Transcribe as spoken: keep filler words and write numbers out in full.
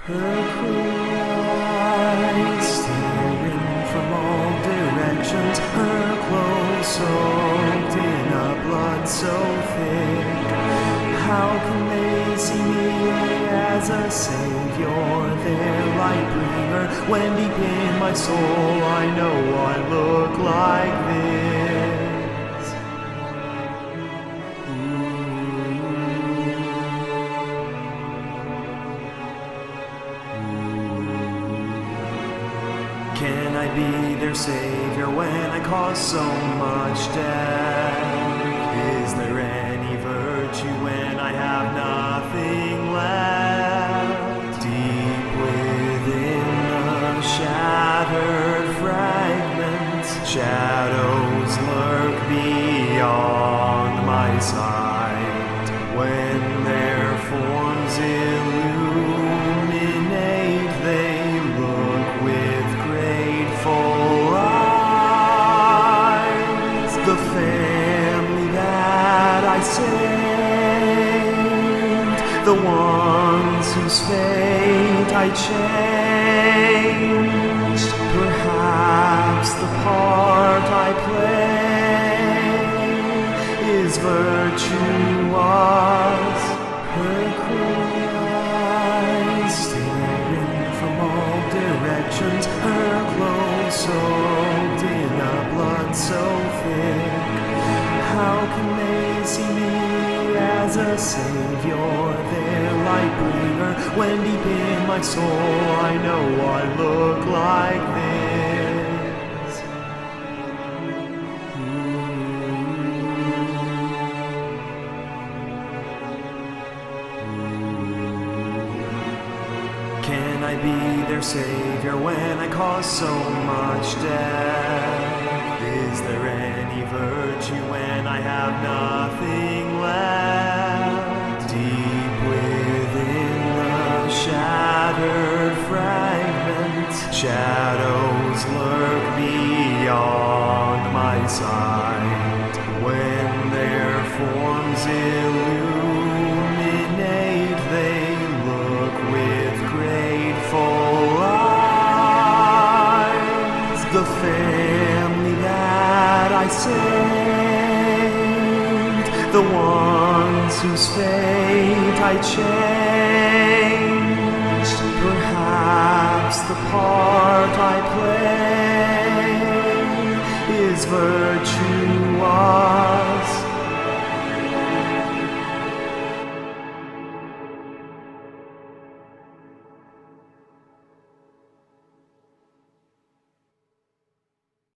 Her cruel eyes staring from all directions, her clothes soaked in a blood so thick. How can they see me as a savior, their light bringer, when deep in my soul I know I look like this? Can I be their savior when I cause so much death? Is there any virtue when I have nothing left? Deep within the shattered fragments, shadows lurk beyond my sight. When their forms illuminate, they look with grateful eyes. The family that I saved, the ones whose fate I changed, perhaps the part I play is virtuous. Her cruel eyes staring from all directions, her clothes soaked in a blood so thick. How can they see me as a savior, their light bringer, when deep in my soul I know I look like this? Can I be their savior when I cause so much death? Is there any virtue when I have nothing left? Deep within the shattered fragments, shadows lurk beyond my sight. When their forms illuminate, they look with grateful eyes. The family that I saved, the ones whose fate I changed, perhaps the part I play is virtue.